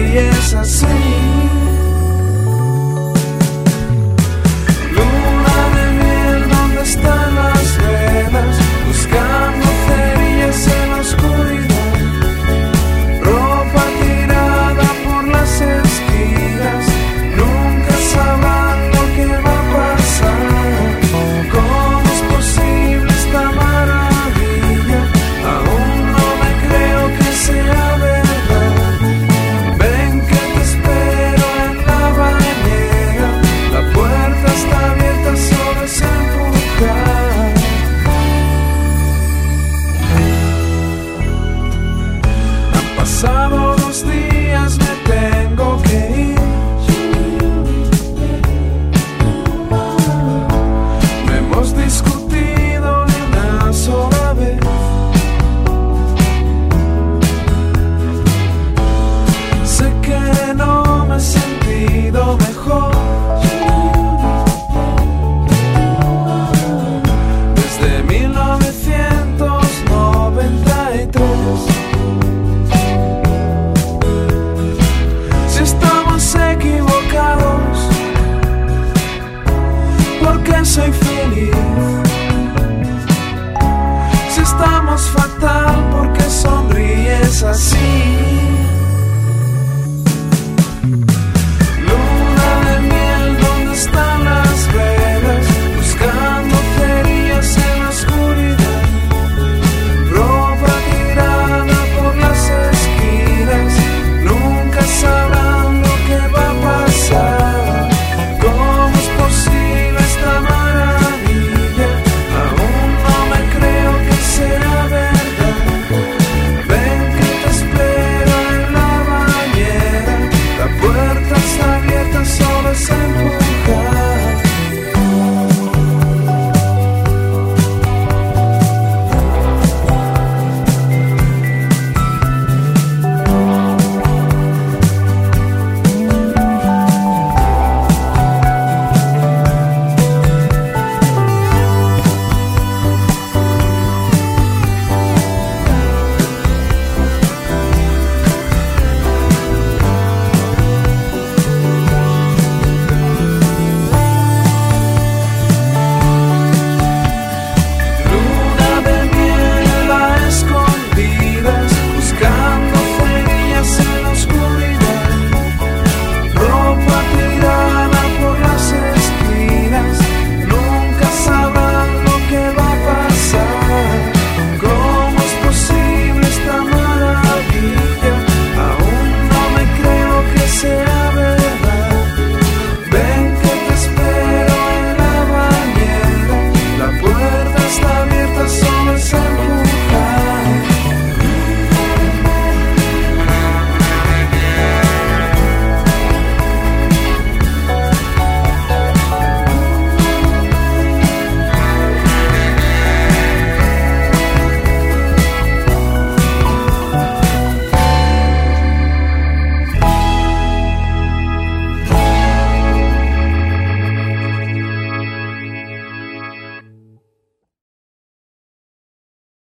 y es así. Luna de miel, ¿dónde están las velas? Buscando cerillas en la oscuridad. Ropa tirada por las esquinas. Nunca sabrán lo que va a pasar. ¿Cómo es posible esta maravilla? Aún no me creo que sea verdad. Ven que te espero en la bañera. La puerta está abierta, solo es empujar. Han pasado 2 días, me tengo que ir. No hemos discutido ni una sola vez. Sé que no me he sentido mejor desde 1993. Si estamos equivocados, porque soy feliz.